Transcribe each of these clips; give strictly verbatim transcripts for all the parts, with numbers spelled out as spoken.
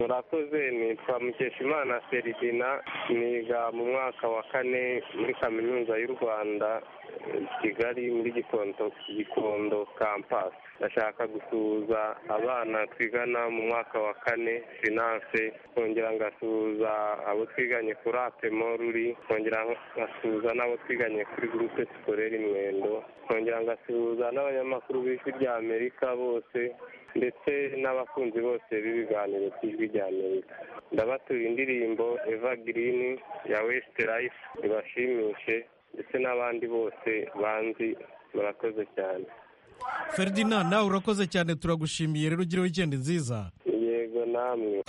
murakoze. Nitwa Mukeshimana Feridina, niga mu mwaka wa kane muri kaminuza y'u Rwanda Kigali muri Gikondo Gikondo campus. Ndashaka gusuhuza abana twigana mu mwaka wa kane finance, kongera ngasuhuza abo twiganye kuri Apemo Ruri, kongera ngasuhuza n'abo twiganye kuri groupe scolaire Mwendo, kongera ngasuhuza n'abanyamakuru b'Ijwi rya Amerika bose ndetse n'abakunzi bose b'ibiganiro by'Ijwi rya Amerika. Ndabatura indirimbo Evergreen ya Westlife ibashimishe ndetse n'abandi bose banzi. Murakoze cyane. Ferdinand, nawe urakoze cyane, turagushimiye. Rero ugire weekend nziza. Yego namwe.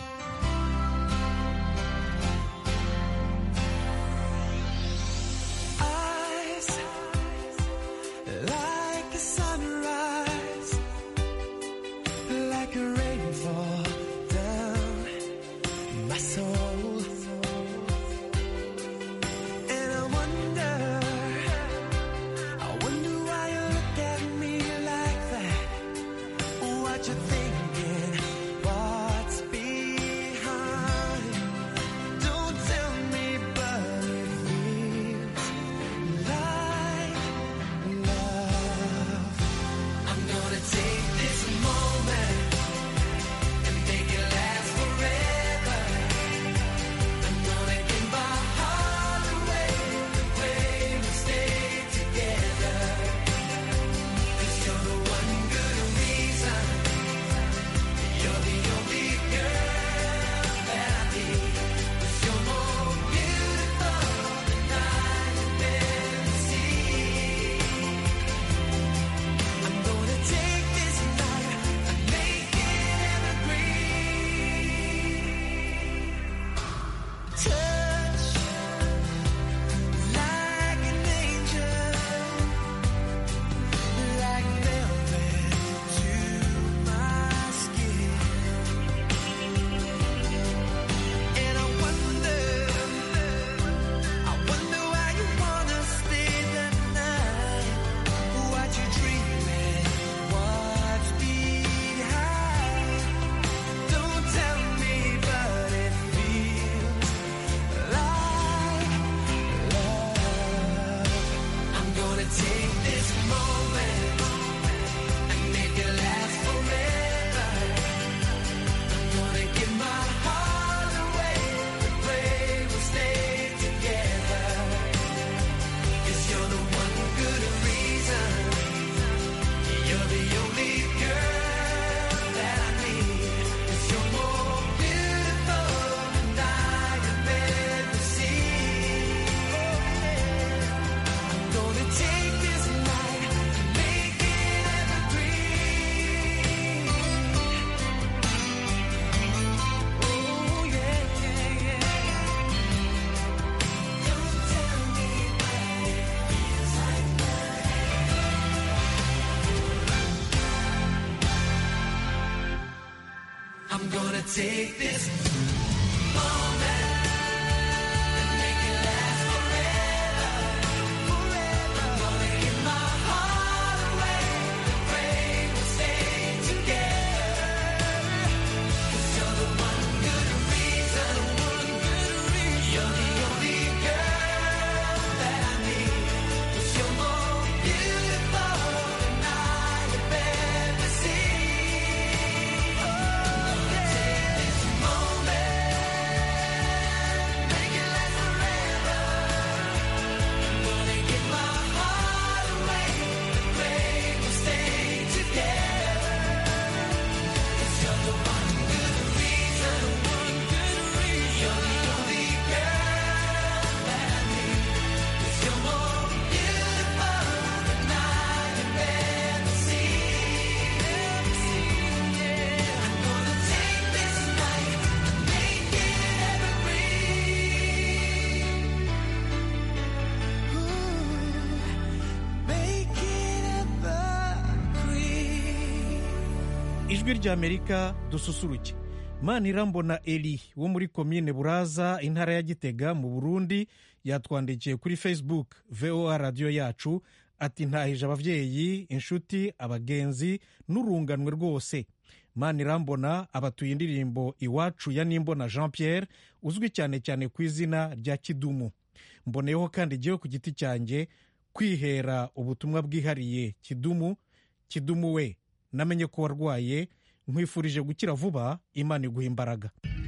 Take this moment and make it last forever, forever. I'm gonna give my heart away and pray we'll stay together. 'Cause you're the one good reason, one good reason. You're the only girl that I need. 'Cause you're more beautiful than I have ever seen. Oh, Ijwi ry'Amerika dususuruke. Manirambona Eli wo muri komine Buraza intara ya Gitega mu Burundi yatwandikiye kuri Facebook V O A radio yacu ati ntahije abavyeyi, inshuti, abagenzi n'urunganwe rwose. Manirambona abatuye indirimbo Iwacu ya Nimbona Jean Pierre uzwi cyane cyane ku izina rya Kidumu. Mboneyeho kandi igihe ku giti cyanjye kwihera ubutumwa bwihariye Kidumu. Kidumu we, namenye ko warwaye, nkwifurije gukira vuba, Imana iguha imbaraga.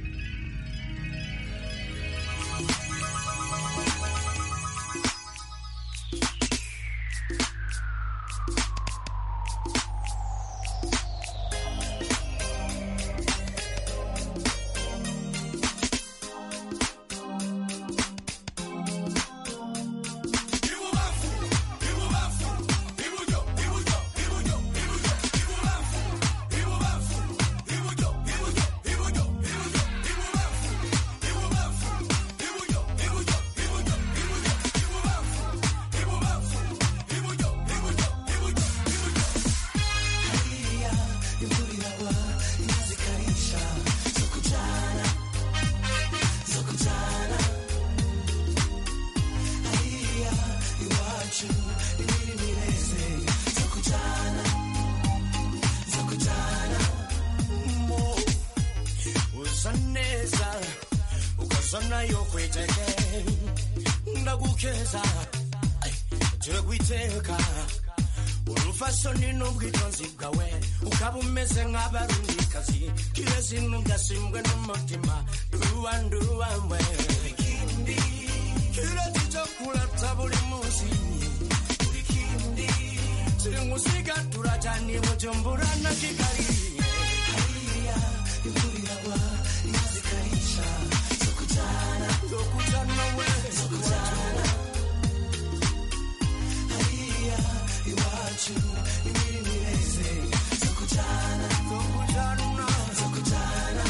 ndagukeza jegwiteka urufasoni n'ubwitonzi bwawe ukaba umeze nk'abarundikazi kirezi n'ugasimbwe n'umutima ruwanduwamwe kirezi cyo kurata buri munsi simusiga turajani Bujumbura na Kigali imvura inazikarisha zokujana zokujana we zokujana hariya iwacu imireze zokujana zokujana zokujana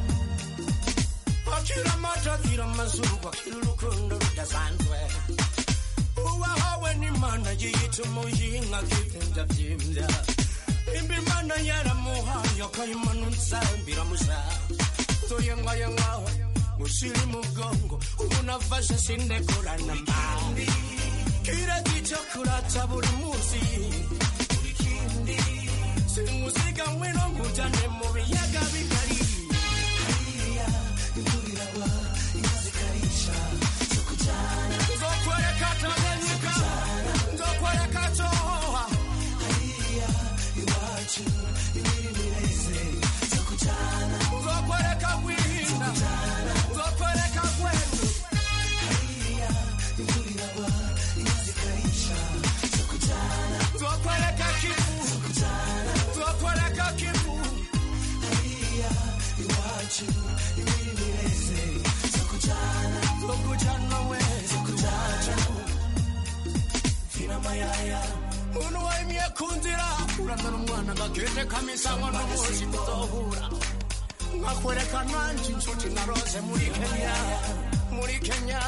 akira mata kira mazuba kira urukundo rudasanzwe uwahawe n'Imana yituma yinka kigenda byimya imbi Imana yaramuhaye akayimanutsa biramusa toyenga yenga musiri mugongo unafasha sindekorana mbi kira kicho kurata buri munsi buri kindi simusiga mwino ngujane mu biyaga bigari hariya imvura wa inazikarisha zokujana zokwereka Tanganyika zokwereka Toha hariya iwacu imireze zokujana zokwereka Bwinda zokwereka Gweru hariya imvura wa inazikarisha zokujana zokwereka Kivu zokujana zokwereka Kivu hariya iwacu imireze zokujana zokujana we zokujana fina mayaya uno waimye kunzira uramana umwana gakete kamisangwa n'umuzi kuzohura nkakwereka nanjye inshuti narose muri Kenya muri Kenya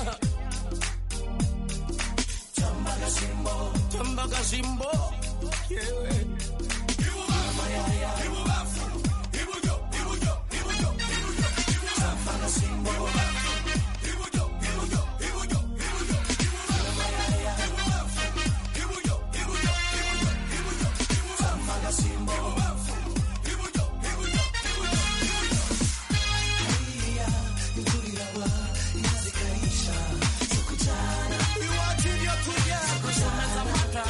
Tambaga Simbo Tambaga Simbo yewe mayaya ibubafu ibujo ibujo ibujo ibujo Tambaga Simbo ibujo ibujo ibujo ibujo mayaya ibubafu ibujo ibujo ibujo ibujo Tambaga Simbo ibujo ibujo ibujo hariya imvura wa inazikarisha zokujana iwacu ibyo turya gusomeza amata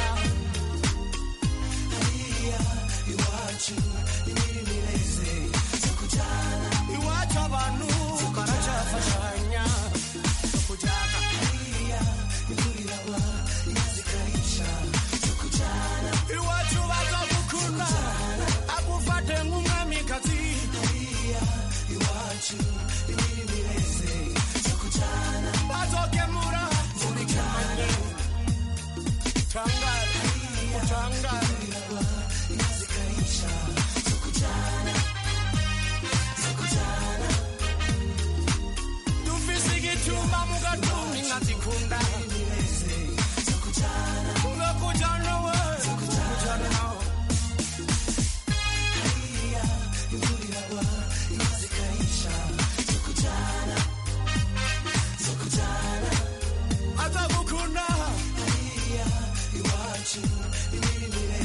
hariya iwacu imireze zokujana iwacu abantu karacafashanya zokujana hariya imvura wa inazikarisha zokujana iwacu bazagukunda agufate nk'umwamikazi hariya iwacu imireze zokujana bazokemura muri Kenya Tanga Tanga inazikarisha zokujana zokujana dufise igituma mu gatumbi nkazikunda imireze zokujana zokujana we zokujana hariya imvura wa inazikarisha zokujana zokujana azagukunda hariya iwacu imirire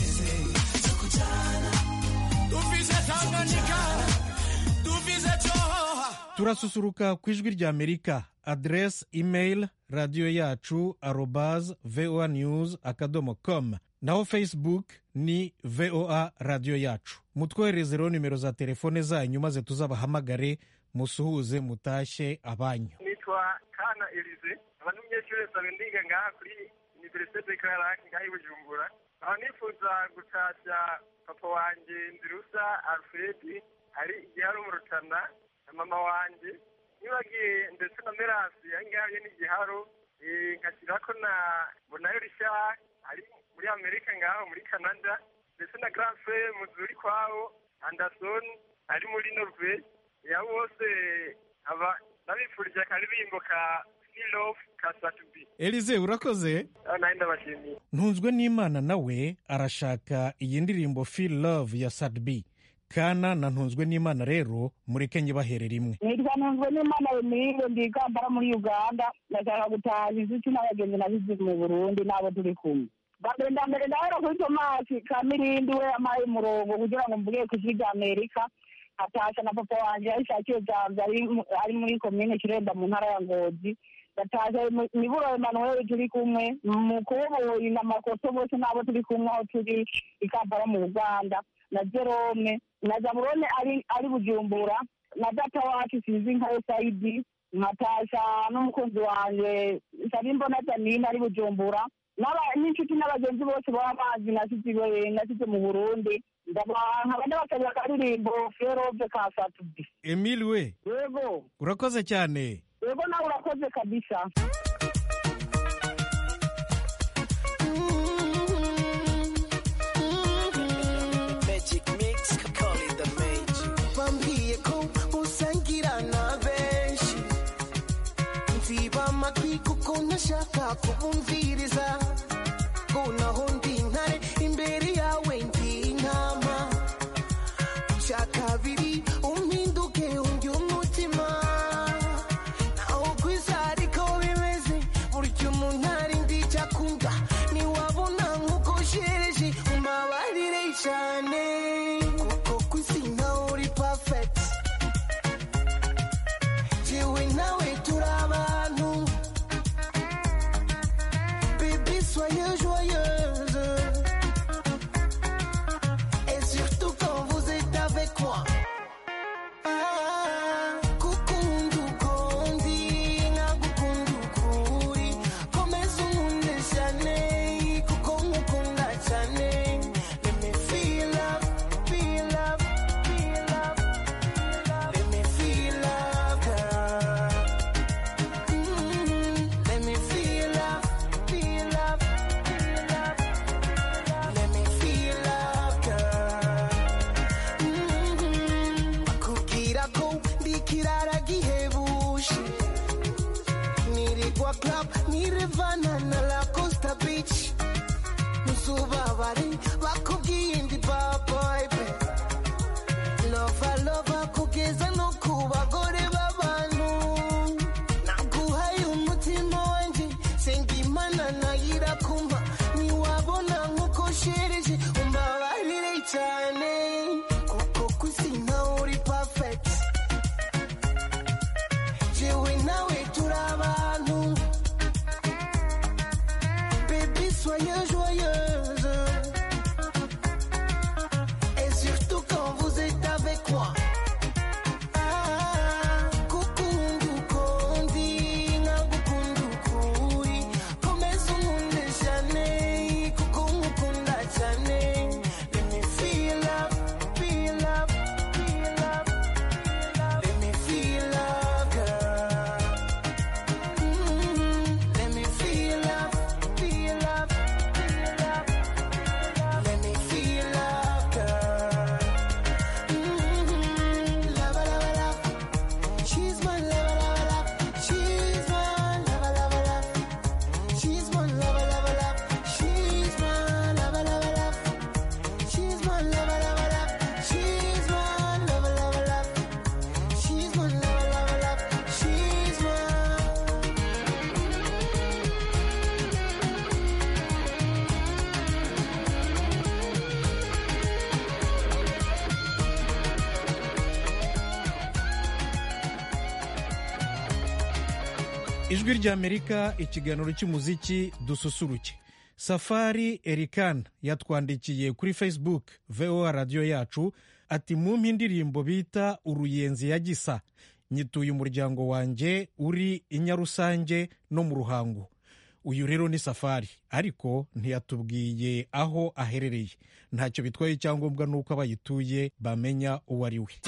turasusuruka ku ijwi rya amerika, aderesi email radiyo yacu arobaz voa news akadomo com, naho facebook ni voa radiyo yacu. mutwohereze rero nimero za telefone zanyu maze tuzabahamagare musuhuze mutashye abanyu. nitwa Kana Elize, aba n'umunyeshuri nsanzwe ndiga ngaha kuri Université de Clark ngaha i Bujumbura. aho nifuza gutashya papa wanjye Ndirusa Alfred ari igiharo mu Rutana, na mama wanjye nibagiye ndetse na Merasi yangaye n'igiharo, nkashyirako na Bonayo Richard ari muri Amerika ngaho muri Canada, ndetse na Grand Frère Muzuri kwawo Anderson ari muri Norvège. ya bose aba nabifurije akaririmbo ka Love ka Satubi. Elize urakoze. Nawe ndabashimiye. Ntunzwe n'Imana nawe arashaka iyi ndirimbo Feel Love ya Satubi. Kana na Ntunzwe n'Imana rero mureke nyibahere rimwe. Nitwa Ntunzwe n'Imana Emile, ndi Kampala muri Uganda. Ndashaka gutaha inshuti n'abagenzi nabizi mu Burundi n'abo turi kumwe. Bambere ndambere ndahera kuri Tomasi Kamirindi we amaye umurongo kugira ngo mvuge ku ijwi rya Amerika. Atasha na papa wanje yishakiye Jambo ari muri komine Kiremba mu ntara ya Ngozi. Atasha Miburo Emmanuel turi kumwe, Mukoboyi na Makoto bose nabo turi kumwe aho turi i Kampala mu Uganda, na Jerome na Zaburone ari ari Bujumbura, na data wacu sinzi nka Saidi, Natasha n'umukunzi wanje Sabimbo na Janine ari Bujumbura, naba n'inshuti n'abagenzi bose baba bazi nasize nasize mu Burundi. Ndabaha ndabasabira akaririmbo Feel Love ka Satubi. Emile we. Yego. Urakoze cyane. Yego nawe urakoze kabisa. Magic mix, call it the magic. Bambwiye ko usangira na benshi, nziba amatwi kuko ntashaka kubumviriza, ngo naho ndi ntare imbere yawe ndi intama, cya kabiri umpinduke undi umutima, naho kwiza ariko bimeze burya umuntu ari ndi cyakunda, niwabona nk'uko shereje umbabarire cyane, kuko kwisi nawe uri perfect, jewe nawe turi abantu, baby soyez joyeuse, et surtout quand vous êtes avec moi. Ah, kukundu kondi, nagukundu kuri, komeza unkunde cyane, kuko nkukunda cyane. Let me feel love, feel love, feel love, let me feel love, girl. Mm, let me feel love, feel love, feel love, let me feel love, girl. Mm, bakubwira ko ndi ikirara gihebuje, nirirwa club nirevana na La Costa Beach, ntuzubabare bakubwiye ndi bad boy be, lova lova kugeza no ku bagore b'abantu, naguhaye umutima wanjye senga Imana nayira kumva, niwabona nk'uko shereje umbabarire cyane, kuko kwisi nawe uri perfect, jewe nawe turi abantu, baby soyez joyeuse, et surtout quand vous êtes avec moi. Ah, kukundu kondi, nagukundu kuri, komeza unkunde cyane, kuko nkukunda cyane. Let me feel love, feel love, feel love, let me feel love, girl. Mm, let me feel love, feel love, feel ijwi ry'amerika ikiganiro cy'umuziki dususuruke. Safari Erikan yatwandikiye kuri Facebook voa radiyo yacu ati mumpe indirimbo bita uruyenzi ya gisa, nyituye umuryango wanjye uri i Nyarusange no mu Ruhango. Uyu rero ni Safari, ariko ntiyatubwiye aho aherereye. Ntacyo bitwaye, icyangombwa nuko abayituye bamenya uwo ari we.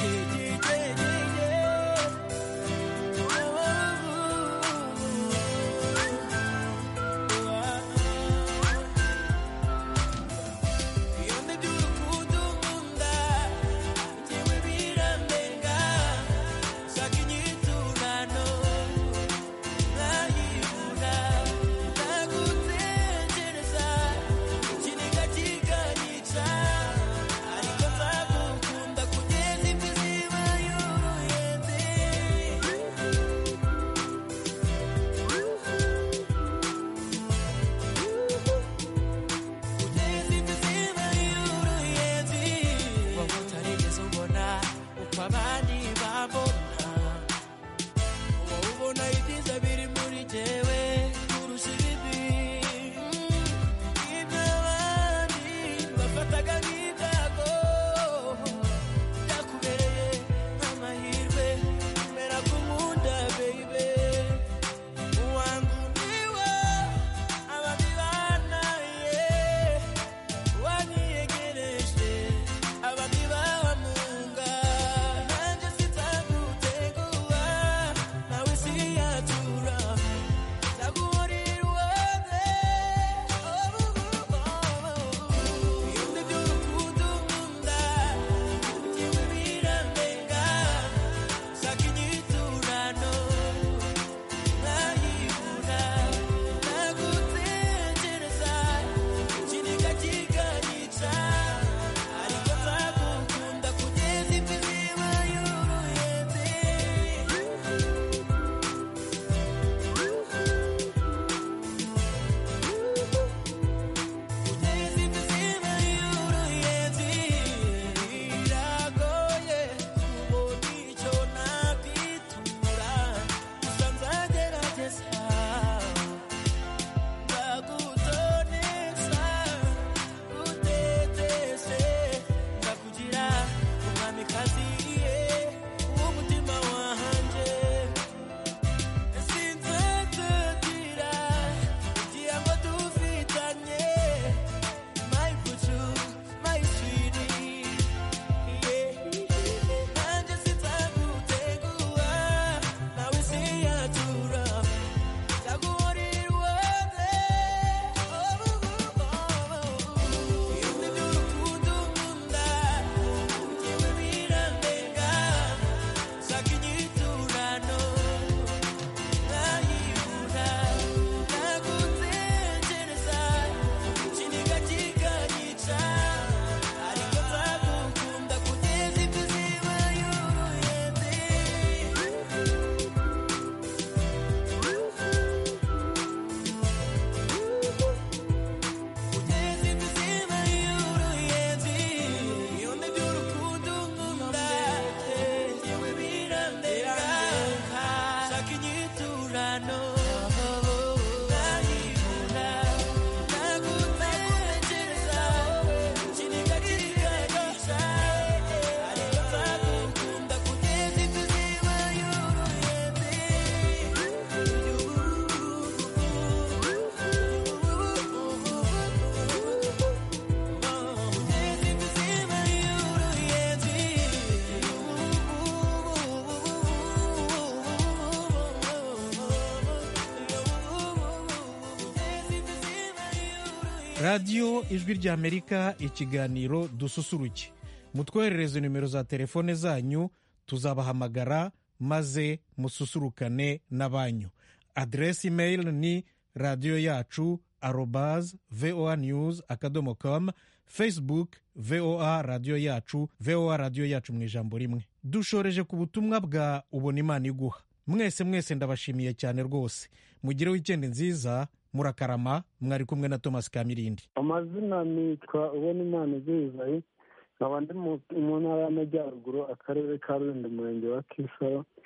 radiyo ijwi ry'amerika ikiganiro dususuruke. Mutwoherereze nimero za telefone zanyu tuzabahamagara maze mususurukane n'abanyu. Aderesi email ni radiyo yacu arobaz voa news akadomo com, Facebook voa radiyo yacu, voa radiyo yacu mu ijambo rimwe. Dushoreje ku butumwa bwa ubona Imana iguha. Mwese mwese ndabashimiye cyane rwose. Mugire weekend nziza, murakarama. Mwari kumwe na Thomas Kamirindi. Amazina nitwa ubona Imana iguha, nkaba ndi mu ntara y'Amajyaruguru, akarere ka Rulindo, umurenge wa Kisaro,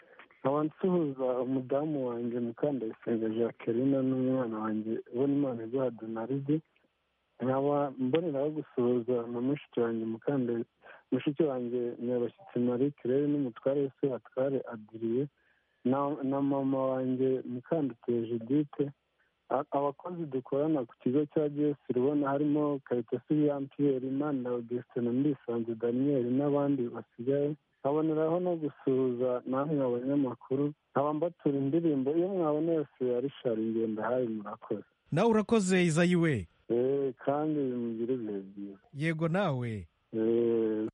nkaba nsuhuza umudamu wanjye Mukandayisenga Jacqueline n'umwana wanjye Bonimana Eduard Donaride, nkaba mboneraho gusuhuza na mushiki wanjye Mukandayi mushiki wanjye Nyabashyitsi Marie Claire n'umutware wese Atware Adrien na na mama wanjye Mukandutiye Judith. Abakozi dukorana ku kigo cya G S Rubona harimo Kayitesi Jean Pierre, Imana Augustin, Ndisanze Daniel n'abandi basigaye. Nkaboneraho no gusuhuza namwe abanyamakuru, nkaba mbatura indirimbo iyo mwabona yose ya Richard Ngendahayo. Murakoze. nawe urakoze Izayi we. Eh, kandi mugire ibihe byiza. Yego nawe. Eh,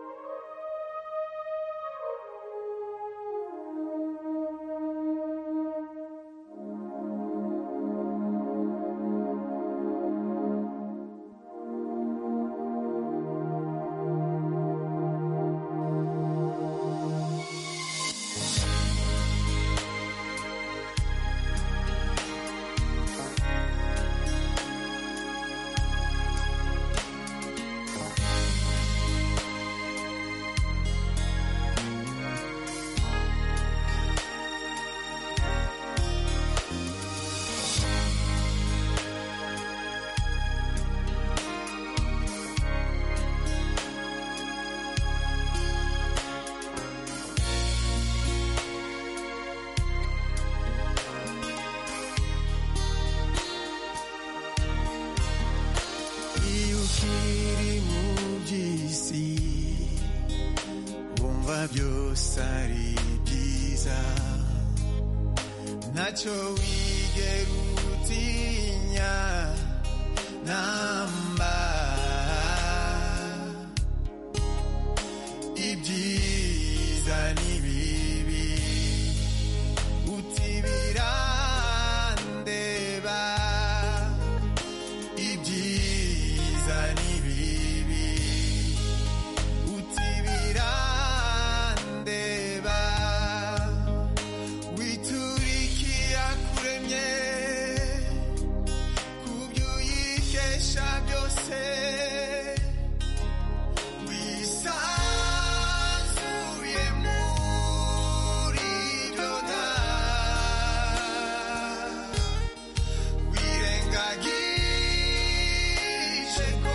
iyo ukiri mu by'isi wumva byose ari byiza, ntacyo wigera utinya namba, ibyiza n'ibibi uti birandeba, ibyiza n'ibibi uti birandeba, witurikira kuremye kubyo uyikesha byose, wisanzuye muri byo nta wirengagije ko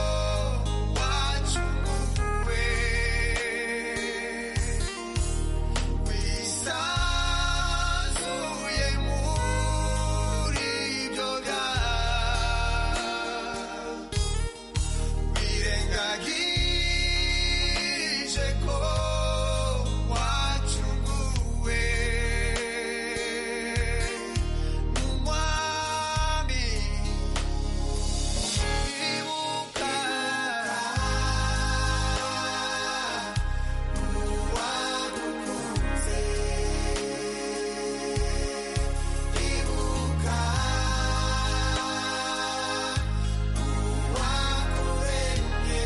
wacunguwe, wisanzuye muri byo wirengagije ko wacunguwe n'umwami. Ibuka uwagukunze, ibuka uwakuremye,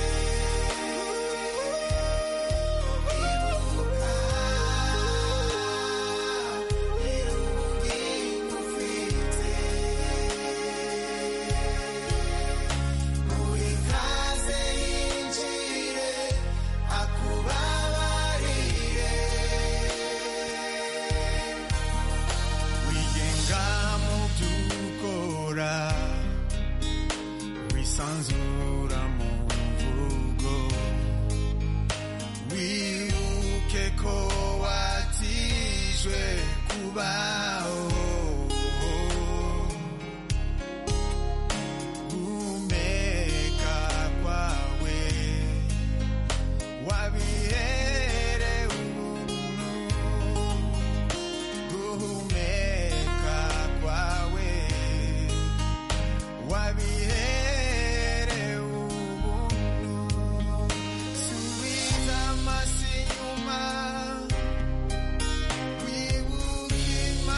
ibuka irugingo ufite, muri kaze yinjire akubabarire, wigenga mu by'ukora, wisanzura mu mvugo, wibuke ko watijwe kubaho, guhumeka kwawe wabiherewe ubuntu, guhumeka kwawe wabiherewe ubuntu, subiza amaso inyuma wibuke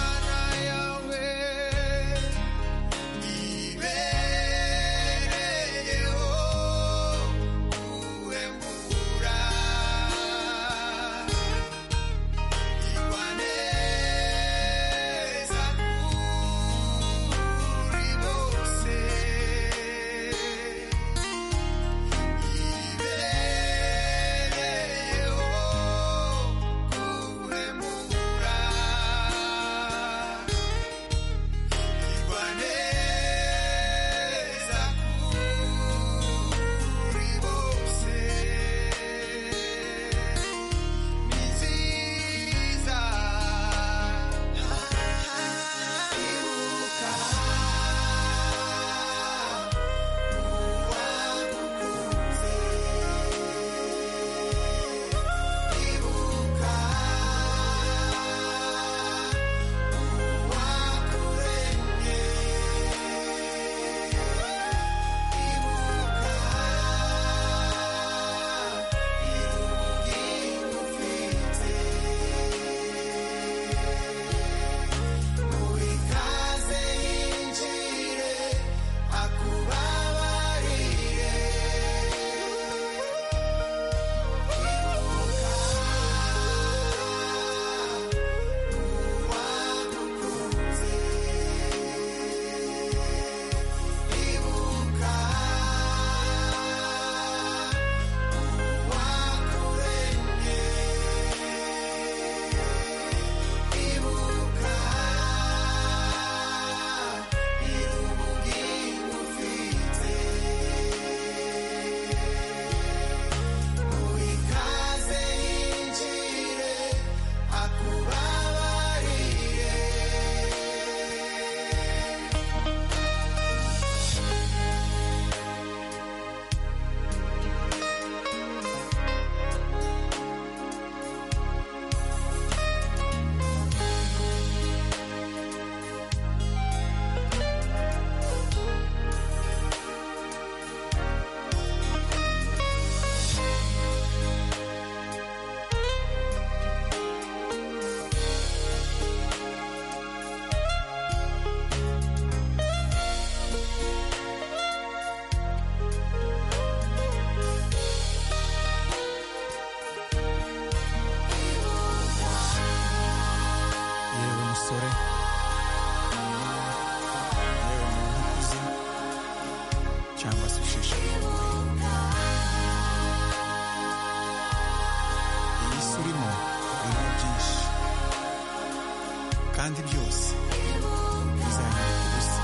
kandi byose bizahinduka ubusa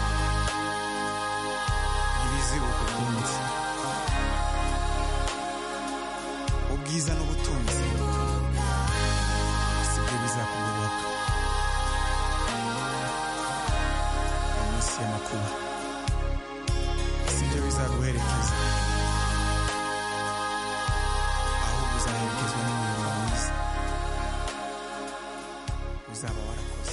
ntibizibuka ukundi. Ubwiza n'ubutunzi sibyo bizakugoboka mu minsi y'amakuba, sibyo bizaguherekeza, ahubwo uzaherekezwa n'imirimo myiza uzaba warakoze.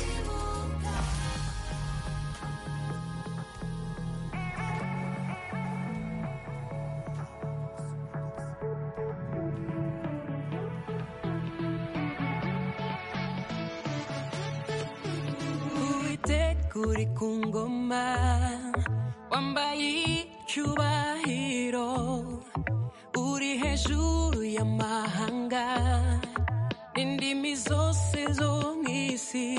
uri ku ngoma wambaye icyubahiro uri hejuru y'amahanga indimi zose zo mu isi